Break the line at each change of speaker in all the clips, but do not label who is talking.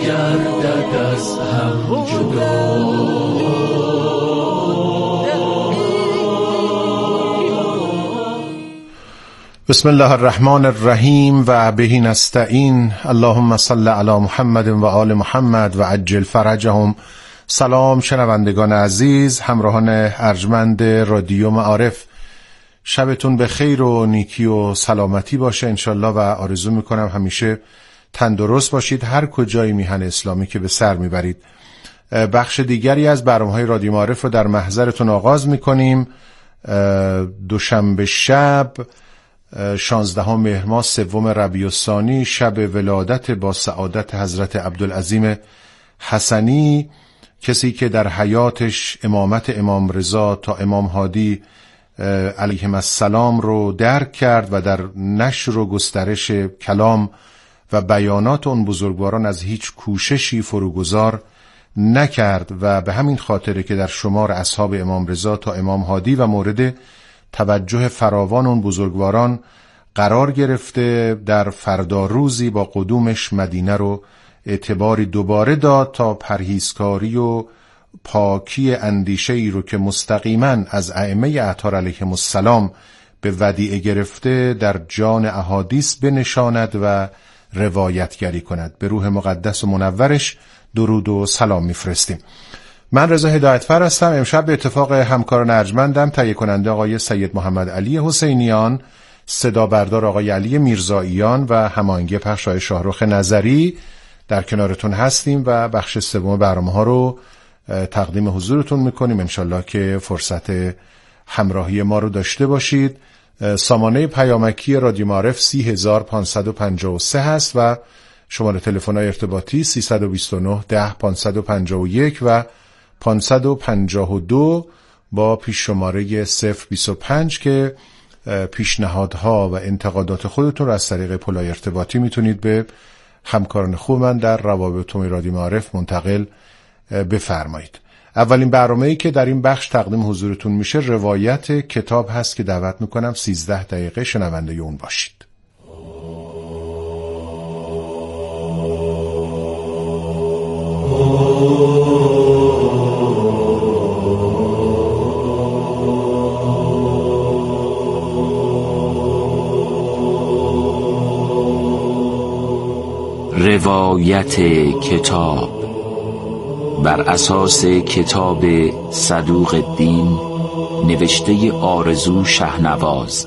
گردد از هم جدا.
بسم الله الرحمن الرحیم و به نستعین. اللهم صل علی محمد و آل محمد و عجل فرجهم. سلام شنوندگان عزیز، همراهان ارجمند رادیو معارف، شبتون به خیر و نیکی و سلامتی باشه انشالله و آرزو میکنم همیشه تندرست باشید هر کجای میهن اسلامی که به سر میبرید. بخش دیگری از برنامه‌های رادیو معارف رو در محضرتون آغاز میکنیم. دوشنبه شب 16 مهر ماه 3 ربیع الثانی، شب ولادت با سعادت حضرت عبدالعظیم حسنی، کسی که در حیاتش امامت امام رضا تا امام هادی علیهم السلام رو درک کرد و در نشر و گسترش کلام و بیانات اون بزرگواران از هیچ کوششی فروگذار نکرد و به همین خاطره که در شمار اصحاب امام رضا تا امام هادی و مورد توجه فراوان اون بزرگواران قرار گرفته. در فردا روزی با قدومش مدینه رو اعتباری دوباره داد تا پرهیزکاری و پاکی اندیشه ای رو که مستقیما از ائمه اطهار علیهم السلام به ودیعه گرفته در جان احادیث بنشاند و روایتگری کند. به روح مقدس و منورش درود و سلام میفرستیم. من رضا هدایتفر هستم. امشب به اتفاق همکاران ارجمندم تهیه کننده آقای سید محمد علی حسینیان، صدا بردار آقای علی میرزاییان و هماهنگی پخش آقای شاهرخ نظری در کنارتون هستیم و بخش سوم برنامه‌ها رو تقدیم حضورتون میکنیم انشالله که فرصت همراهی ما رو داشته باشید. سامانه پیامکی رادیو معارف 30553 هست و شماره تلفن‌های ارتباطی 329 10 551 و 552 با پیش شماره 025 که پیشنهادها و انتقادات خودتون رو از طریق پلای ارتباطی میتونید به همکاران خوب من در روابط عمومی رادیو معارف منتقل بفرمایید. اولین برنامه‌ای که در این بخش تقدیم حضورتون میشه روایت کتاب هست که دعوت میکنم 13 دقیقه شنونده اون باشید.
روایت کتاب بر اساس کتاب صدوق الدین نوشته آرزو شهنواز.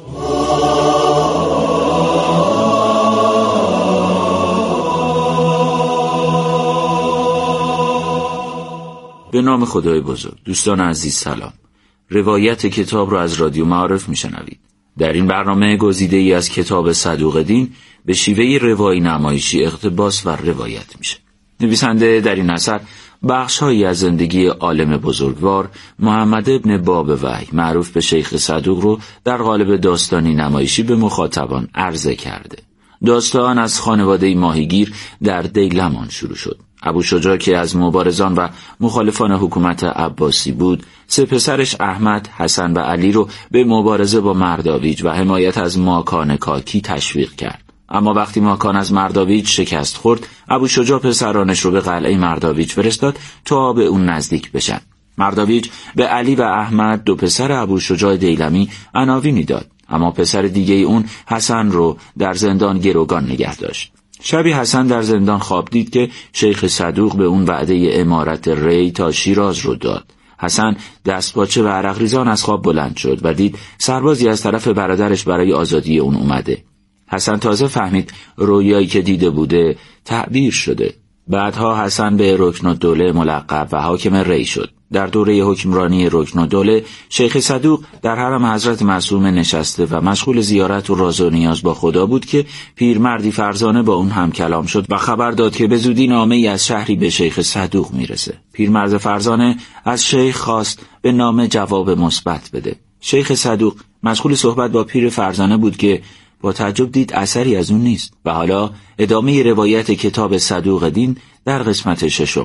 به نام خدای بزرگ. دوستان عزیز سلام. روایت کتاب را از رادیو معارف میشنوید. در این برنامه گزیده ای از کتاب صدوق الدین به شیوه روایی نمایشی اقتباس و روایت میشه. نویسنده در این اثر بخش‌هایی از زندگی عالم بزرگوار محمد ابن باب وحی معروف به شیخ صدوق رو در قالب داستانی نمایشی به مخاطبان عرضه کرده. داستان از خانواده ماهیگیر در دیلمان شروع شد. ابو شجاع که از مبارزان و مخالفان حکومت عباسی بود، 3 پسرش احمد، حسن و علی رو به مبارزه با مرداویج و حمایت از ماکان کاکی تشویق کرد. اما وقتی ماکان از مرداویج شکست خورد، ابو شجاع پسرانش رو به قلعه مرداویج فرستاد تا به اون نزدیک بشن. مرداویج به علی و احمد 2 پسر ابو شجاع دیلمی عناوینی داد، اما پسر دیگه اون حسن رو در زندان گروگان نگه داشت. شبی حسن در زندان خواب دید که شیخ صدوق به اون وعده امارت ری تا شیراز رو داد. حسن دستپاچه و عرق ریزان از خواب بلند شد و دید سربازی از طرف برادرش برای آزادی اون اومده. حسن تازه فهمید رویایی که دیده بوده تعبیر شده. بعدها حسن به رکنالدوله ملقب و حاکم ری شد. در دوره حکمرانی رکنالدوله شیخ صدوق در حرم حضرت معصومه نشسته و مشغول زیارت و راز و نیاز با خدا بود که پیرمردی فرزانه با اون هم کلام شد و خبر داد که به زودی نامه‌ای از شهری به شیخ صدوق میرسه. پیرمرد فرزانه از شیخ خواست به نامه جواب مثبت بده. شیخ صدوق مشغول صحبت با پیر فرزانه بود که با تعجب دید اثری از اون نیست. و حالا ادامه روایت کتاب صدوق الدین در قسمت 6.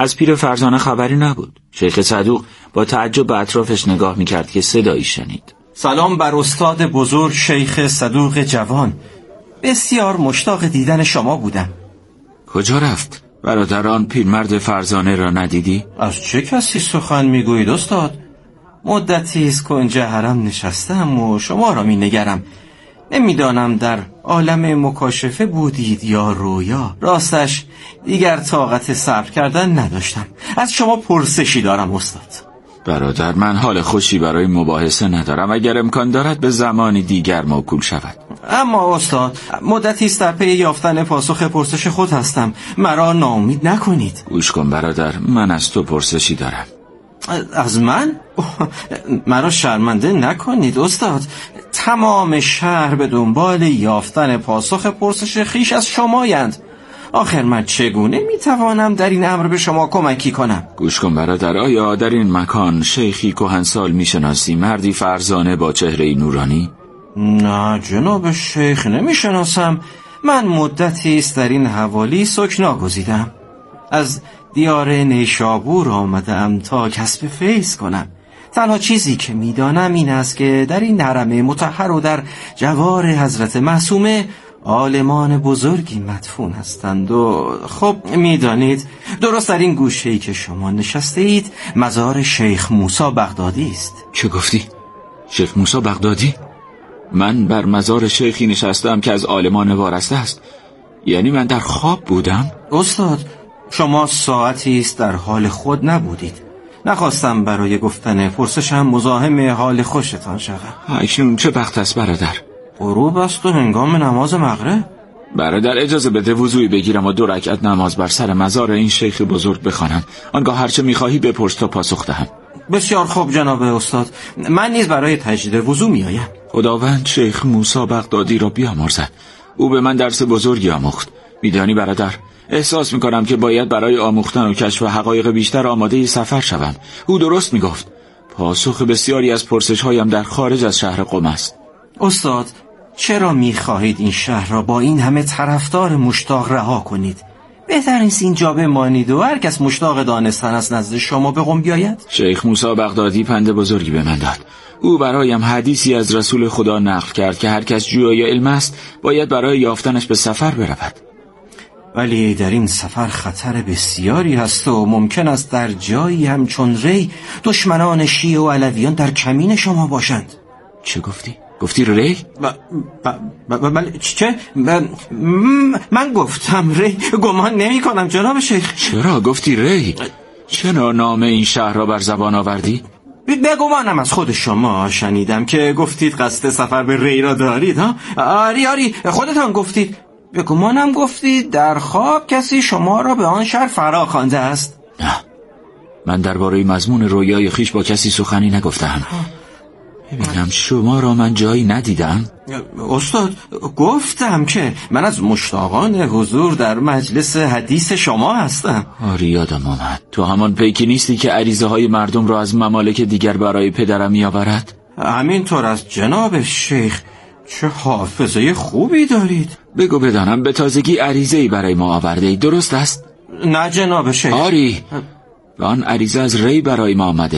از پیر فرزانه خبری نبود. شیخ صدوق با تعجب به اطرافش نگاه میکرد که صدایی شنید.
سلام بر استاد بزرگ شیخ صدوق جوان. بسیار مشتاق دیدن شما بودم.
کجا رفت؟ برادران پیرمرد فرزانه را ندیدی؟
از چه کسی سخن میگویید استاد؟ مدتی است کنج حرم نشستم و شما را مینگرم. نمیدانم در عالم مکاشفه بودید یا رویا. راستش دیگر طاقت صبر کردن نداشتم. از شما پرسشی دارم استاد.
برادر، من حال خوشی برای مباحثه ندارم. اگر امکان دارد به زمانی دیگر موکول شود.
اما استاد مدتی است در پی یافتن پاسخ پرسش خود هستم. مرا ناامید نکنید.
گوش کن برادر، من از تو پرسشی دارم.
از من؟ مرا شرمنده نکنید استاد. تمام شهر به دنبال یافتن پاسخ پرسش خیش از شمایند. آخر من چگونه میتوانم در این امر به شما کمکی کنم؟
گوش کن برادر، آیا در این مکان شیخی کهنسال میشناسی؟ مردی فرزانه با چهره نورانی؟
نه جناب شیخ، نمیشناسم. من مدتی است در این حوالی سکنا گزیدم. از دیار نیشابور آمدم تا کسب فیض کنم. تنها چیزی که میدانم این است که در این حرم مطهر و در جوار حضرت معصومه عالمان بزرگی مدفون هستند و خب میدانید درست در این گوشه‌ای که شما نشسته اید مزار شیخ موسی بغدادی است.
چه گفتی؟ شیخ موسی بغدادی؟ من بر مزار شیخی نشستم که از عالمان وارسته است. یعنی من در خواب بودم؟
استاد شما ساعتی است در حال خود نبودید. نخواستم برای گفتن پرسشم مزاحم حال خوشتان شوم.
اکنون چه وقت است برادر؟
غروب است و هنگام نماز مغرب.
برادر اجازه بده وضوعی بگیرم و 2 رکعت نماز بر سر مزار این شیخ بزرگ بخوانم. آنگاه هرچه میخواهی بپرس تا پاسخ دهم.
بسیار خوب جناب استاد، من نیز برای تجدید وضو میآیم.
خداوند شیخ موسی بغدادی را بیامرزد. او به من درس بزرگی آموخت. میدانی برادر، احساس میکنم که باید برای آموختن و کشف حقایق بیشتر آماده سفر شوم. او درست میگفت. پاسخ بسیاری از پرسش‌هایم در خارج از شهر قم است.
استاد چرا میخواهید این شهر را با این همه طرفدار مشتاق رها کنید؟ بهتر نیست اینجا بمانید و هر کس مشتاق دانستن از نزد شما به قم بیاید؟
شیخ موسی بغدادی پند بزرگی به من داد. او برایم حدیثی از رسول خدا نقل کرد که هر کس جویای علم است باید برای یافتنش به سفر برود.
ولی در این سفر خطر بسیاری هست و ممکن است در جایی همچون ری دشمنان شیعه و علویان در کمین شما باشند.
چه گفتی؟ گفتی ری؟
چه؟ من گفتم ری. گمان نمی کنم جناب شیخ.
چرا گفتی ری؟ چرا نام این شهر را بر زبان آوردی؟
بگمانم از خود شما شنیدم که گفتید قصد سفر به ری را دارید. آری خودتان گفتید. بگمانم گفتید در خواب کسی شما را به آن شهر فرا خوانده است.
نه، من درباره مضمون رویای خیش با کسی سخنی نگفتم. ببینم شما را من جایی ندیدم؟
استاد گفتم که من از مشتاقان حضور در مجلس حدیث شما هستم.
آری یادم آمد. تو همان پیکی نیستی که عریضه های مردم را از ممالک دیگر برای پدرم میآورد؟
همینطور از جناب شیخ. چه حافظه خوبی دارید.
بگو بدانم به تازگی عریضه‌ای برای ما آورده ای، درست است؟
نه جناب شیخ.
آری آن عریضه از ری برای ما آمده.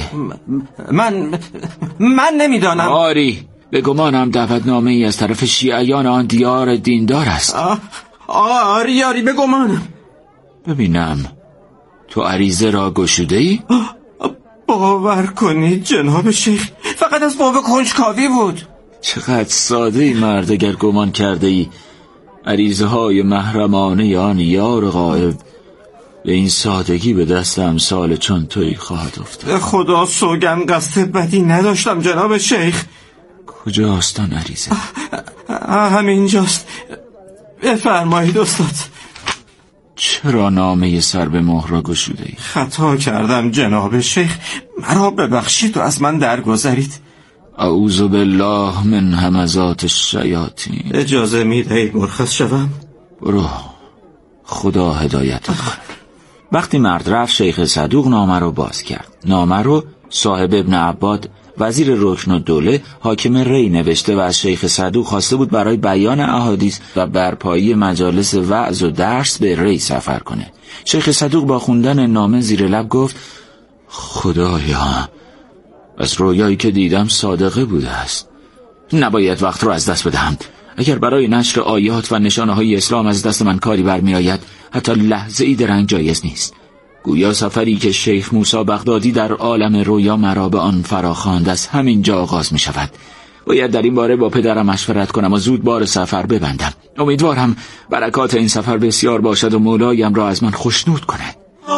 من نمیدانم.
آری به گمانم دعوتنامه ای از طرف شیعیان آن دیار دیندار است.
آری به گمانم.
ببینم تو عریضه را گشوده ای؟
باور کنید جناب شیخ فقط از باب کنجکاوی بود.
چقدر ساده ای مرد اگر گمان کرده ای عریضه های محرمانه آن یار غائب به این سادگی به دست امثال چون تویی خواهد افتاد.
خدا سوگند قصد بدی نداشتم جناب شیخ.
کجاست آن عریضه؟
همینجاست. بفرمایید استاد.
چرا نامه سر به مهر را گشوده ای؟
خطا کردم جناب شیخ، مرا ببخشید و از من درگذرید.
اعوذ بالله من همزات الشیاطین.
اجازه میدهید مرخص شوم؟
برو، خدا هدایتت کنه. وقتی مرد رفت شیخ صدوق نامه رو باز کرد. نامه رو صاحب ابن عباد وزیر رکنالدوله حاکم ری نوشته و از شیخ صدوق خواسته بود برای بیان احادیث و برپایی مجالس وعظ و درس به ری سفر کنه. شیخ صدوق با خوندن نامه زیر لب گفت: خدایا، از رویایی که دیدم صادقه بوده است. نباید وقت رو از دست بدهم. اگر برای نشر آیات و نشانه های اسلام از دست من کاری برمی آید، حتی لحظه ای درنگ جایز نیست. گویا سفری که شیخ موسی بغدادی در عالم رویا مرا به آن فراخواند از همین جا آغاز می شود. باید در این باره با پدرم مشورت کنم و زود بار سفر ببندم. امیدوارم برکات این سفر بسیار باشد و مولایم را از من خوشنود کند.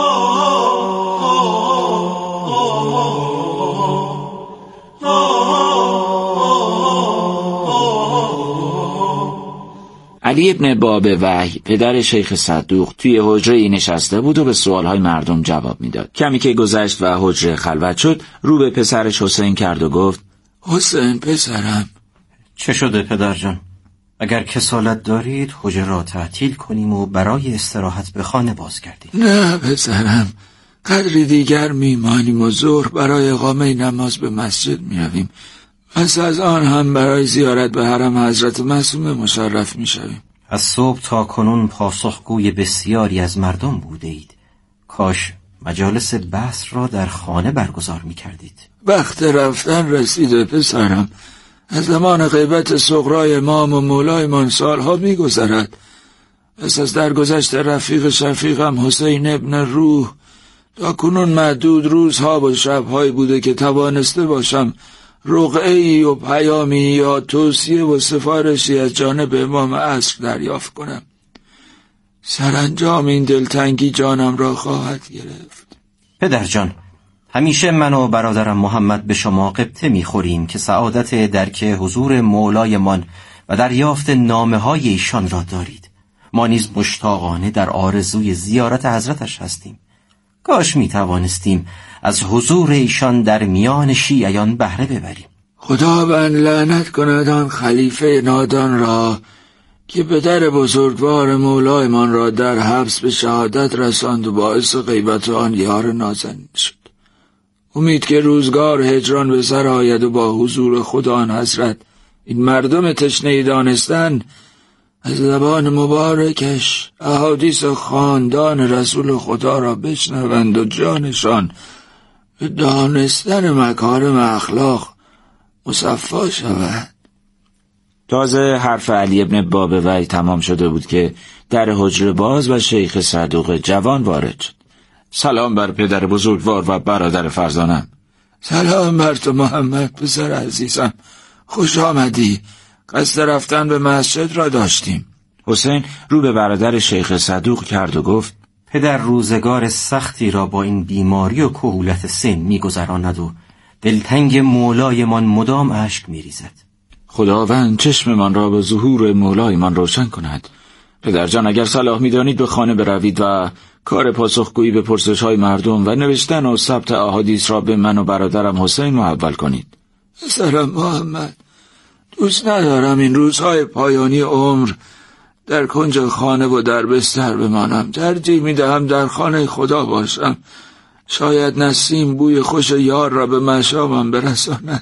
علی ابن باب وحی پدر شیخ صدوق توی حجره نشسته بود و به سوالهای مردم جواب میداد. کمی که گذشت و حجره خلوت شد، رو به پسرش حسین کرد و گفت: حسین پسرم.
چه شده پدر جان؟ اگر کسالت دارید حجره را تعطیل کنیم و برای استراحت به خانه بازگردیم.
نه پسرم، قدری دیگر میمانیم و ظهر برای اقامه نماز به مسجد میرویم. پس از آن هم برای زیارت به حرم حضرت معصومه مشرف میشویم.
از صبح تا کنون پاسخگوی بسیاری از مردم بوده اید. کاش مجالس بحث را در خانه برگزار میکردید.
وقت رفتن رسیده پسرم. از زمان غیبت صغرای امام و مولایمان سالها میگذرد. پس از درگذشت رفیق شفیقم حسین ابن روح، تا کنون معدود روزها و شبهایی بوده که توانسته باشم رقعه‌ای و پیامی یا توصیه و سفارشی از جانب امام عصر دریافت کنم. سرانجام این دلتنگی جانم را خواهد گرفت.
پدر جان، همیشه من و برادرم محمد به شما غبطه میخوریم که سعادت درک حضور مولایمان و دریافت نامه‌های ایشان را دارید. ما نیز مشتاقانه در آرزوی زیارت حضرتش هستیم. کاش میتوانستیم از حضور ایشان در میان شیعیان بهره ببریم.
خداوند لعنت کند آن خلیفه نادان را که پدر بزرگوار مولایمان را در حبس به شهادت رساند و باعث غیبت آن یار نازنین شد. امید که روزگار هجران به سر آید و با حضور خدا آن حضرت این مردم تشنه دانستن از زبان مبارکش احادیث خاندان رسول خدا را بشنوند و جانشان به دانستن مکارم اخلاق مصفا شود.
تازه حرف علی ابن باب وحی تمام شده بود که در حجره باز و شیخ صدوق جوان وارد شد. سلام بر پدر بزرگوار و برادر فرزانم.
سلام بر تو محمد پسر عزیزم، خوش آمدی. قصد رفتن به مسجد را داشتیم.
حسین رو به برادر شیخ صدوق کرد و گفت:
پدر روزگار سختی را با این بیماری و کهولت سن می‌گذراند و دلتنگ مولایمان مدام اشک می‌ریزد.
خداوند چشممان را به ظهور مولایمان روشن کند. پدر جان، اگر صلاح می‌دانید به خانه بروید و کار پاسخگویی به پرسش‌های مردم و نوشتن و ثبت احادیث را به من و برادرم حسین محول کنید.
پسرم محمد، دوست ندارم این روزهای پایانی عمر در کنج خانه و در بستر بمانم. ترجیح میدهم در خانه خدا باشم. شاید نسیم بوی خوش یار را به مشامم برساند.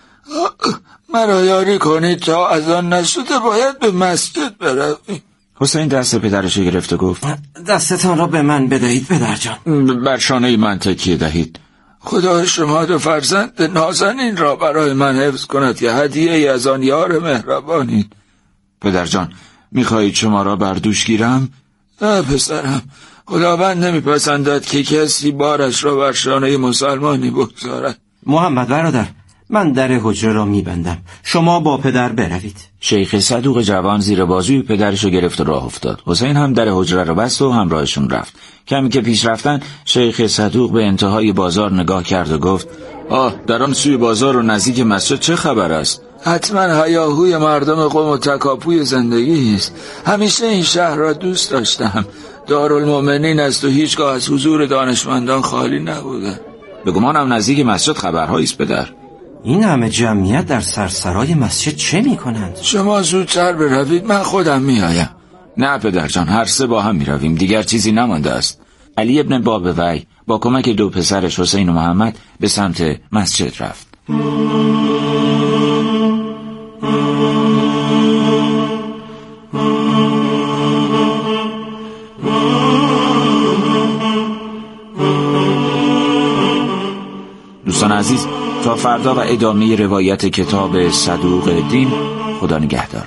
مرا یاری کنید تا از آن نشده باید به مسجد برویم.
حسین دست پدرش گرفت و گفت:
دستتان را به من بدهید پدر جان.
بر شانه من تکیه دهید.
خدا شما دو فرزند نازنین را برای من حفظ کند که هدیه از آن یار مهربانید.
پدر جان، میخواهید شما را بر دوش گیرم؟
نه پسرم، خداوند نمیپسندد که کسی بارش را بر شانه مسلمانی بگذارد.
محمد برادر، من در حجره را میبندم، شما با پدر بروید.
شیخ صدوق جوان زیر بازوی پدرشو گرفت و راه افتاد. حسین هم در حجره را بست و همراهشون رفت. کمی که پیش رفتن، شیخ صدوق به انتهای بازار نگاه کرد و گفت: در آن سوی بازار و نزدیک مسجد چه خبر است؟
حتما هیاهوی مردم قم و تکاپوی زندگی است. همیشه این شهر را دوست داشتم. دارالمؤمنین است و هیچگاه از حضور دانشمندان خالی نبوده.
به گمانم نزدیک مسجد خبرهایی است پدر.
این همه جمعیت در سرسرای مسجد چه می کنند؟
شما زودتر بروید، من خودم می آیم.
نه پدر جان، هر سه با هم می رویم، دیگر چیزی نمانده است. علی ابن باب وحی با کمک دو پسرش حسین و محمد به سمت مسجد رفت. دوستان عزیز، تا فردا و ادامه روایت کتاب صدوق دین. خدا نگهدار.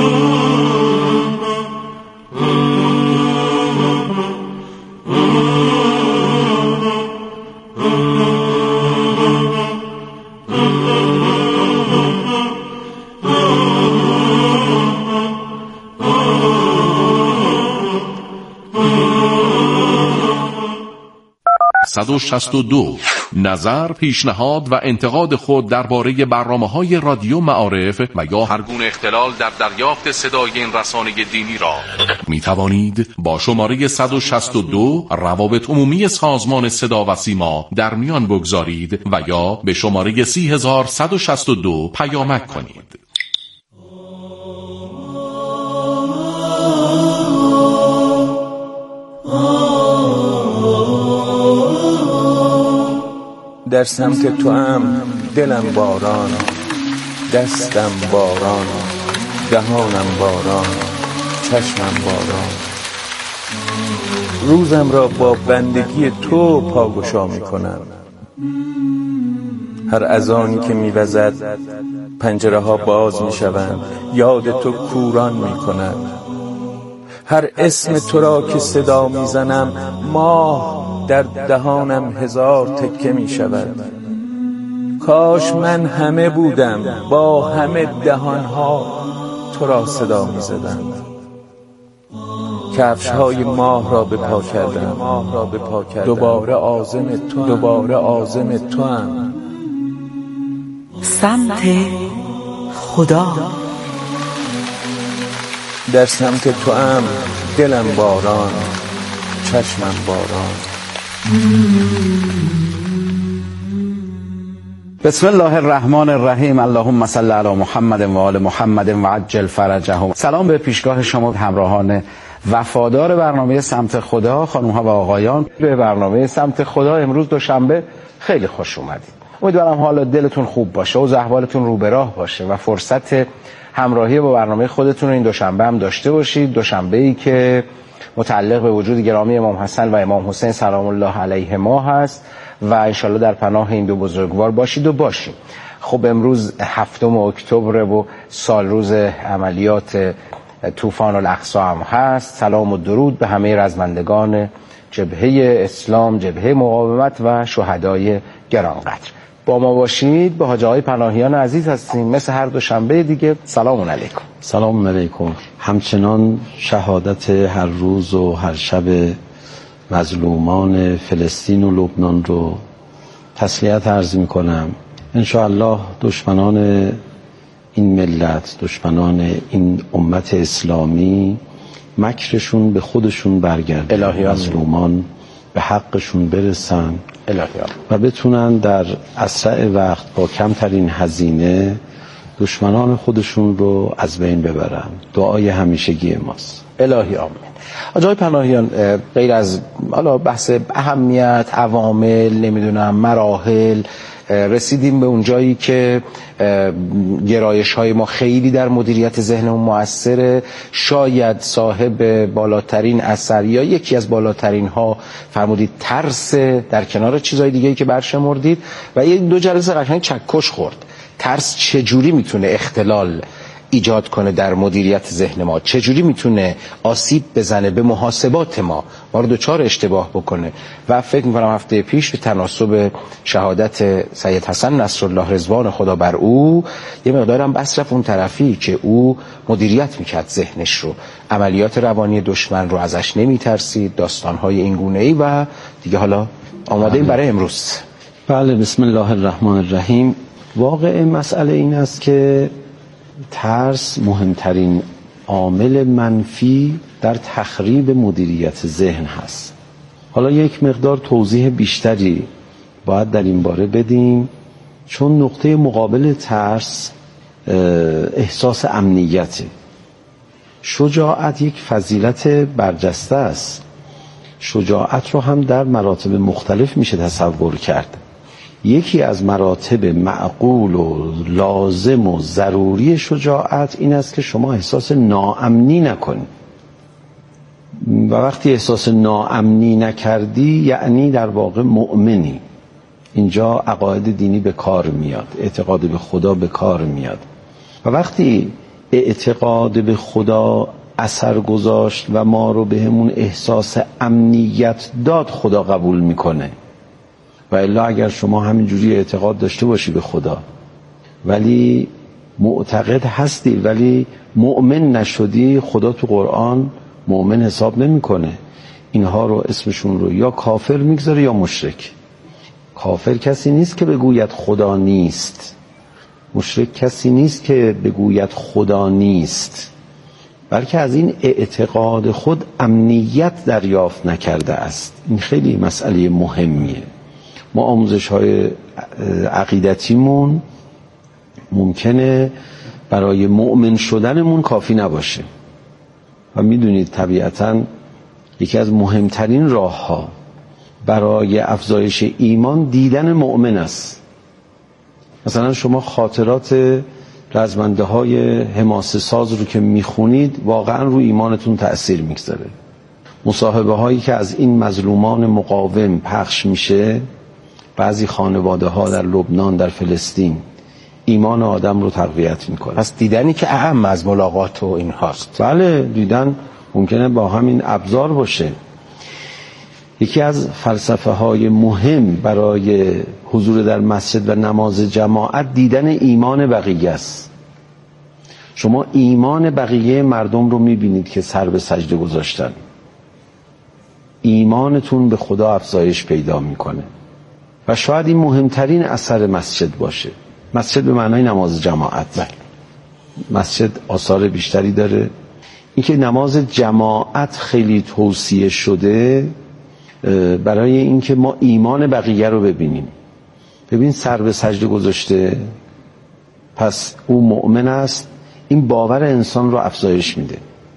نظر، پیشنهاد و انتقاد خود درباره برنامه‌های رادیو معارف و یا هر گونه اختلال در دریافت صدای این رسانه دینی را می توانید با شماره 162 روابط عمومی سازمان صدا و سیما در میان بگذارید و یا به شماره 30162 پیامک کنید.
در سمت تو هم دلم باران، دستم باران، دهانم باران، چشمم باران. روزم را با بندگی تو پاگشا می کنم. هر اذانی که می وزد پنجره ها باز می شوند، یاد تو کوران می کند. هر اسم تو را که صدا می زنم، ماه در دهانم هزار تکه می شود. کاش من همه بودم، با همه دهانها تو را صدا می زدم. کفش های ماه را به پا کردم، دوباره عازم تو هم.
سمت خدا.
در سمت تو هم دلم باران، چشمم باران.
بسم الله الرحمن الرحیم. اللهم صل علی محمد و آل محمد و عجل فرجهم. سلام به پیشگاه شما همراهان وفادار برنامه سمت خدا، خانم ها و آقایان. به برنامه سمت خدا امروز دوشنبه خیلی خوش اومدید. امیدوارم حال دلتون خوب باشه و احوالتون رو به راه باشه و فرصت همراهی با برنامه خودتون رو این دوشنبه هم داشته باشید. دوشنبه‌ای که متعلق به وجود گرامی امام حسن و امام حسین سلام الله علیهما هست و انشالله در پناه این دو بزرگوار باشید و باشیم. خب امروز 7 اکتبر و سال روز عملیات طوفان الاقصی هم هست. سلام و درود به همه رزمندگان جبهه اسلام، جبهه مقاومت و شهدای گرانقدر. با ما باشید. با حاج آقای پناهیان عزیز هستیم مثل هر دوشنبه دیگه. سلام علیکم.
سلام علیکم. همچنان شهادت هر روز و هر شب مظلومان فلسطین و لبنان رو تسلیت عرض می کنم. انشاءالله دشمنان این ملت، دشمنان این امت اسلامی، مکرشون به خودشون برگرده، مظلومان به حقشون برسن و بتونن در اسرع وقت با کمترین هزینه دشمنان خودشون رو از بین ببرن. دعای همیشگی ماست.
الهی آمین. آقای پناهیان، غیر از حالا بحث اهمیت، عوامل، نمیدونم مراحل، رسیدیم به اون جایی که گرایش های ما خیلی در مدیریت ذهنمون مؤثره. شاید صاحب بالاترین اثر یا یکی از بالاترین ها فرمودید ترس، در کنار چیزهای دیگه‌ای که برشمردید، و یک دو جلسه قشنگ چکش خورد. ترس چجوری میتونه اختلال ایجاد کنه در مدیریت ذهن ما، چجوری میتونه آسیب بزنه به محاسبات ما رو دچار اشتباه بکنه. و فکر میکنم هفته پیش به تناسب شهادت سید حسن نصرالله رضوان خدا بر او یه مقدارم بس رفت اون طرفی که او مدیریت میکرد ذهنش رو، عملیات روانی دشمن رو ازش نمیترسید، داستانهای این گونه‌ای. و دیگه حالا آماده برای امروز.
بله، بسم الله الرحمن الرحیم. واقع مسئله این است که ترس مهمترین عامل منفی در تخریب مدیریت ذهن هست. حالا یک مقدار توضیح بیشتری باید در این باره بدیم، چون نقطه مقابل ترس احساس امنیته. شجاعت یک فضیلت برجسته است. شجاعت رو هم در مراتب مختلف میشه تصور کرد. یکی از مراتب معقول و لازم و ضروری شجاعت این است که شما احساس ناامنی نکنید. و وقتی احساس ناامنی نکردی یعنی در واقع مؤمنی. اینجا عقاید دینی به کار میاد، اعتقاد به خدا به کار میاد. و وقتی اعتقاد به خدا اثر گذاشت و ما رو به همون احساس امنیت داد، خدا قبول میکنه. و الا اگر شما همینجوری اعتقاد داشته باشی به خدا ولی معتقد هستی ولی مؤمن نشدی، خدا تو قرآن مؤمن حساب نمیکنه. اینها رو اسمشون رو یا کافر میگذاره یا مشرک. کافر کسی نیست که بگوید خدا نیست، مشرک کسی نیست که بگوید خدا نیست، بلکه از این اعتقاد خود امنیت دریافت نکرده است. این خیلی مسئله مهمیه. ما آموزش‌های عقیدتیمون ممکنه برای مؤمن شدنمون کافی نباشه و میدونید طبیعتاً یکی از مهمترین راه‌ها برای افزایش ایمان دیدن مؤمن است. مثلا شما خاطرات رزمنده های حماسه ساز رو که میخونید واقعا رو ایمانتون تأثیر میگذاره. مصاحبه هایی که از این مظلومان مقاوم پخش میشه، بعضی خانواده ها در لبنان، در فلسطین، ایمان آدم رو تقویت میکنه.
پس دیدنی که اهم از ملاقات و این هاست.
بله، دیدن ممکنه با همین ابزار باشه. یکی از فلسفه های مهم برای حضور در مسجد و نماز جماعت دیدن ایمان بقیه است. شما ایمان بقیه مردم رو میبینید که سر به سجده گذاشتن، ایمانتون به خدا افزایش پیدا میکنه و شاید این مهمترین اثر مسجد باشه. مسجد به معنای نماز جماعت. مسجد آثار بیشتری داره. اینکه نماز جماعت خیلی توصیه شده برای اینکه ما ایمان بقیه رو ببینیم. ببین سر به سجده گذاشته، پس او مؤمن است. این باور انسان رو افزایش میده.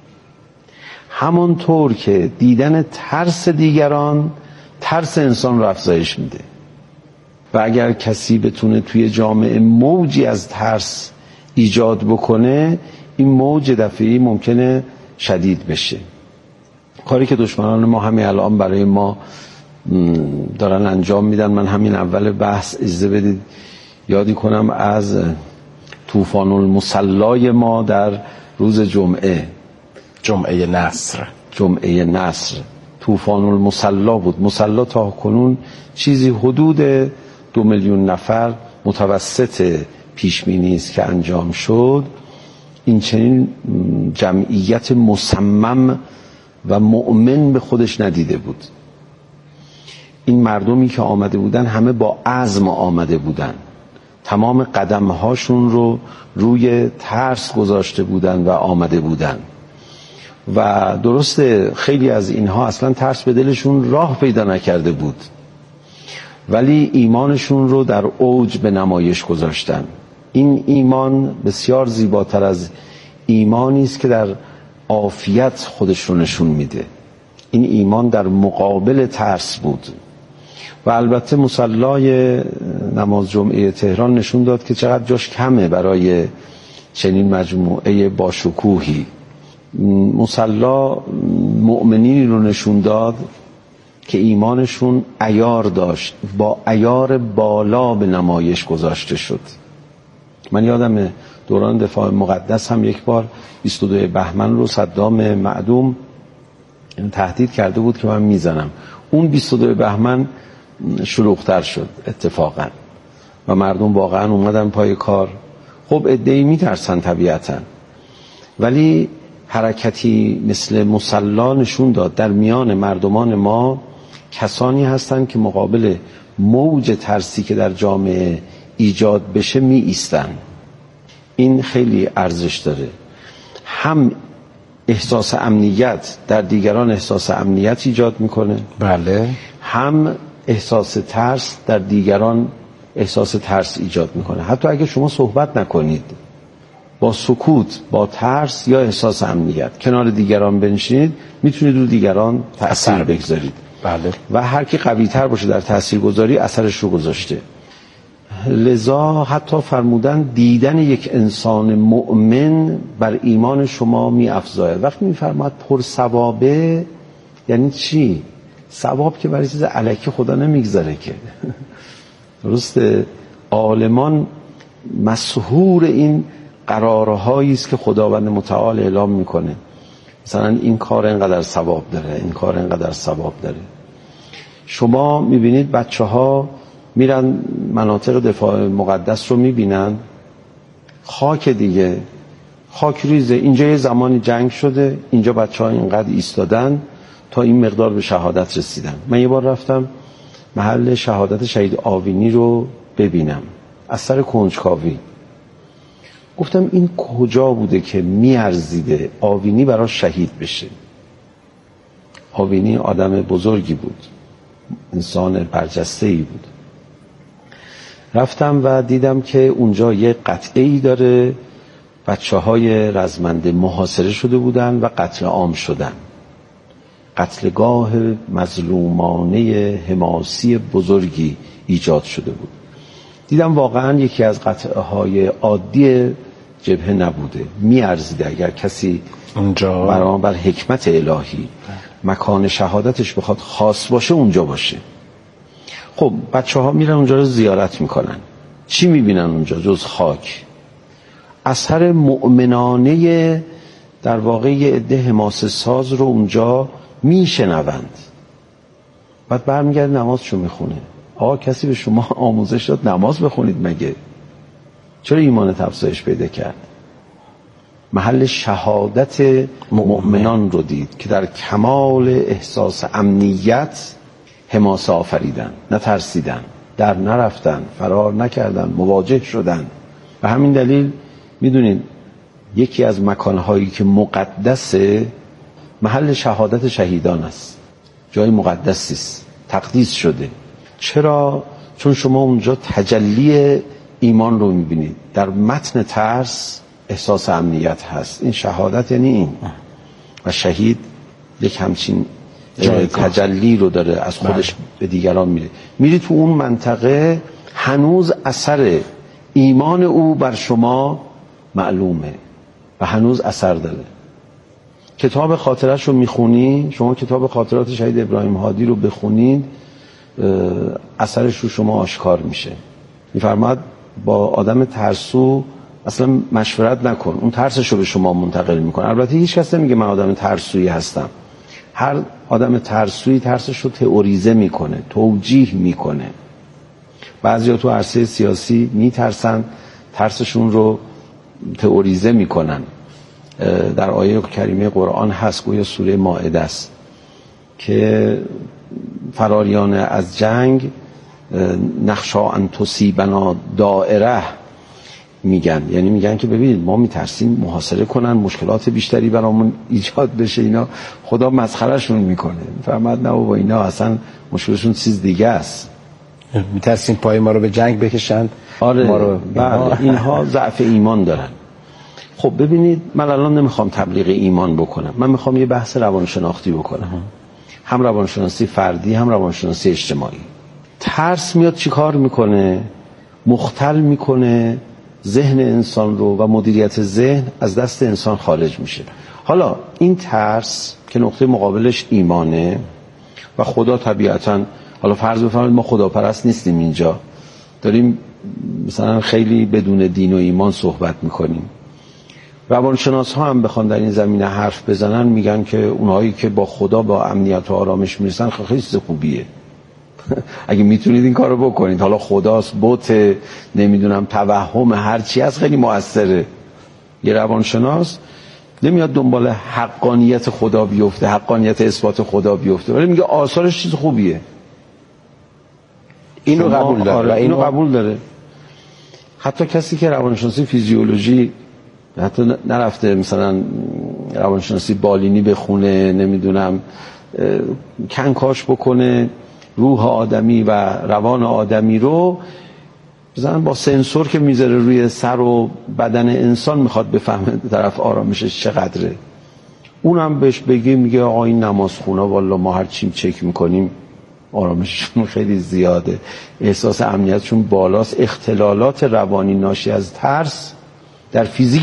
همانطور که دیدن ترس دیگران ترس انسان رو افزایش میده. و اگر کسی بتونه توی جامعه موجی از ترس ایجاد بکنه، این موج دفعی ممکنه شدید بشه. کاری که دشمنان ما همین الان برای ما دارن انجام میدن. من همین اول بحث اجازه بدید یادی کنم از طوفان المصلای ما در روز جمعه نصر. طوفان المصلا بود. مصلا تا کنون چیزی حدود 2 میلیون نفر متوسط پیشبینی است که انجام شد. این چنین جمعیت مصمم و مؤمن به خودش ندیده بود. این مردمی که آمده بودن همه با عزم آمده بودن، تمام قدمهاشون رو روی ترس گذاشته بودن و آمده بودن. و درسته خیلی از اینها اصلا ترس به دلشون راه پیدا نکرده بود، ولی ایمانشون رو در اوج به نمایش گذاشتن. این ایمان بسیار زیباتر از ایمانی است که در عافیت خودش رو نشون میده. این ایمان در مقابل ترس بود. و البته مصلای نماز جمعه تهران نشون داد که چقدر جاش کمه برای چنین مجموعه باشکوهی. مصلا مؤمنینی رو نشون داد که ایمانشون عیار داشت، با عیار بالا به نمایش گذاشته شد. من یادم دوران دفاع مقدس هم یک بار 22 بهمن رو صدام معدوم تهدید کرده بود که من میزنم. اون 22 بهمن شلوغ‌تر شد اتفاقا و مردم واقعا اومدن پای کار. خب عده‌ای میترسن طبیعتا، ولی حرکتی مثل مصلا نشون داد در میان مردمان ما کسانی هستن که مقابل موج ترسی که در جامعه ایجاد بشه می ایستن. این خیلی ارزش داره. هم احساس امنیت در دیگران احساس امنیت ایجاد میکنه،
بله،
هم احساس ترس در دیگران احساس ترس ایجاد میکنه. حتی اگه شما صحبت نکنید، با سکوت، با ترس یا احساس امنیت کنار دیگران بنشینید، میتونید رو دیگران تأثیر بگذارید.
بله.
و هر کی قوی تر باشه در تأثیرگذاری اثرش رو گذاشته. لذا حتی فرمودن دیدن یک انسان مؤمن بر ایمان شما می افزاید. وقتی می فرماد پر ثوابه یعنی چی؟ ثواب که برای چیز الکی خدا نمیگذاره که درسته. عالمان مسحور این قرارهایی است که خداوند متعال اعلام میکنه، مثلا این کار اینقدر ثواب داره، این کار اینقدر ثواب داره. شما میبینید بچه ها میرن مناطق دفاع مقدس رو میبینن، خاک دیگه، خاک ریزه، اینجا یه زمانی جنگ شده، اینجا بچه ها اینقدر ایستادن تا این مقدار به شهادت رسیدن. من یه بار رفتم محل شهادت شهید آوینی رو ببینم از سر کنجکاوی. گفتم این کجا بوده که میارزیده آوینی براش شهید بشه؟ آوینی آدم بزرگی بود، انسان برجسته‌ای بود. رفتم و دیدم که اونجا یه قطعه‌ای داره، بچه‌های رزمنده محاصره شده بودن و قتل عام شدن. قتلگاه مظلومانه حماسی بزرگی ایجاد شده بود. دیدم واقعا یکی از قطعه‌های عادی جبهه نبوده، میارزیده اگر کسی اونجا بر حکمت الهی مکان شهادتش بخواد خاص باشه اونجا باشه. خب بچه ها میرن اونجا رو زیارت میکنن، چی میبینن اونجا جز خاک؟ اثر مؤمنانه در واقع یه عده حماسه ساز رو اونجا میشنوند. بعد برمیگرد نمازشو میخونه. آقا کسی به شما آموزش داد نماز بخونید مگه؟ چرا ایمانت افزایش پیدا کرد؟ محل شهادت مؤمنان رو دید که در کمال احساس امنیت حماسه آفریدن، نترسیدن، در نرفتن، فرار نکردن، مواجه شدن. و همین دلیل میدونین یکی از مکانهایی که مقدسه محل شهادت شهیدان است، جای مقدسی است، تقدیس شده. چرا؟ چون شما اونجا تجلی ایمان رو میبینید. در متن ترس احساس امنیت هست. این شهادت یعنی این. و شهید یک همچین تجلی رو داره، از خودش به دیگران میره. میری تو اون منطقه هنوز اثر ایمان او بر شما معلومه و هنوز اثر داره. کتاب خاطرش رو میخونی، شما کتاب خاطرات شهید ابراهیم هادی رو بخونید اثرش رو شما آشکار میشه. میفرماد با آدم ترسو اصلا مشورت نکن، اون ترسش رو به شما منتقل میکنه. البته هیچ کس نمیگه من آدم ترسویی هستم. هر آدم ترسویی ترسش رو تئوریزه میکنه، توجیه میکنه. بعضیا تو عرصه سیاسی میترسن، ترسشون رو تئوریزه میکنن. در آیه کریمه قرآن هست، گویا سوره مائده است، که فراریان از جنگ نخشا ان تصیبنا دائره میگن، یعنی میگن که ببینید ما میترسیم محاصره کنن، مشکلات بیشتری برامون ایجاد بشه. اینا خدا مسخرهشون میکنه. فرمود نه بابا، اینا اصلا مشکلشون چیز دیگه است.
میترسیم پای ما رو به جنگ بکشن.
آره ما رو اینها ضعف ایمان دارن. خب ببینید من الان نمیخوام تبلیغ ایمان بکنم، من میخوام یه بحث روانشناختی بکنم، هم روانشناسی فردی هم روانشناسی اجتماعی. ترس میاد چی کار میکنه؟ مختل میکنه ذهن انسان رو و مدیریت ذهن از دست انسان خارج میشه. حالا این ترس که نقطه مقابلش ایمانه و خدا طبیعتاً، حالا فرض بفرمایید ما خداپرست نیستیم، اینجا داریم مثلا خیلی بدون دین و ایمان صحبت میکنیم. روانشناس ها هم بخوان در این زمینه حرف بزنن میگن که اونهایی که با خدا با امنیت و آرامش میرسن خیلی چیز خوبیه. اگه میتونید این کارو بکنید، حالا خداست، بت، نمیدونم توهم، هر چی از خیلی موثره. یه روانشناس نمیاد دنبال حقانیت خدا بیفته، حقانیت اثبات خدا بیفته، ولی میگه آثارش چیز خوبیه. اینو قبول داره. اینو قبول داره. حتی کسی که روانشناسی فیزیولوژی حتی نرفته مثلا روانشناسی بالینی بخونه، نمیدونم کنکاش بکنه روح آدمی و روان آدمی رو، مثلا با سنسور که میذاره روی سر و بدن انسان میخواد بفهمه طرف آرامشش چقدره، اونم بهش بگی میگه آقا این نمازخونه والا ما هر چیم چک میکنیم آرامششون خیلی زیاده، احساس امنیتشون بالاست. اختلالات روانی ناشی از ترس در فیزیک